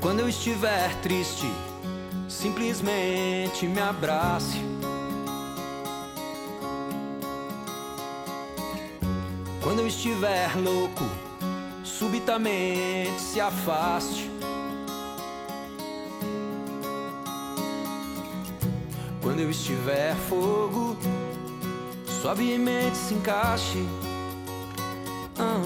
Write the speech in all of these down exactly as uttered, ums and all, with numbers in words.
Quando eu estiver triste, simplesmente me abrace. Quando eu estiver louco, subitamente se afaste. Quando eu estiver fogo, suavemente se encaixe. ah.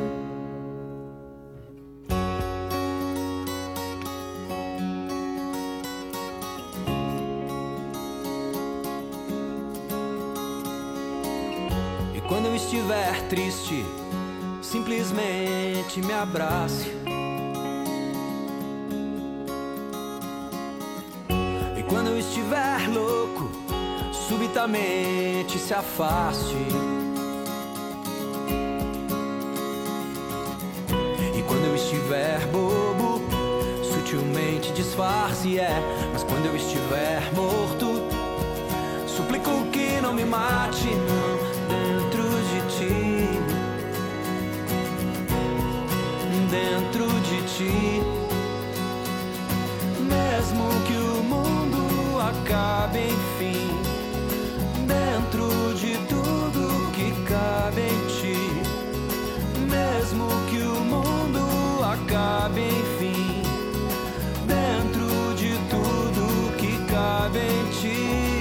E quando eu estiver triste, simplesmente me abrace. E quando eu estiver louco, subitamente se afaste. E quando eu estiver bobo, sutilmente disfarce, é. Mas quando eu estiver morto, suplico que não me mate, não, dentro de ti, dentro de ti. Mesmo que o mundo acabe, enfim, dentro de tudo que cabe em ti. Mesmo que o mundo acabe, enfim, dentro de tudo que cabe em ti.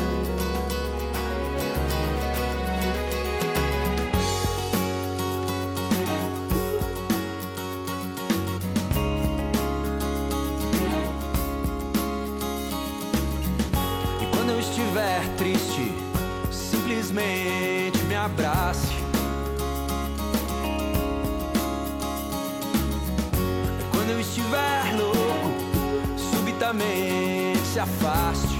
Quando eu estiver triste, simplesmente me abrace. Quando eu estiver louco, subitamente se afaste.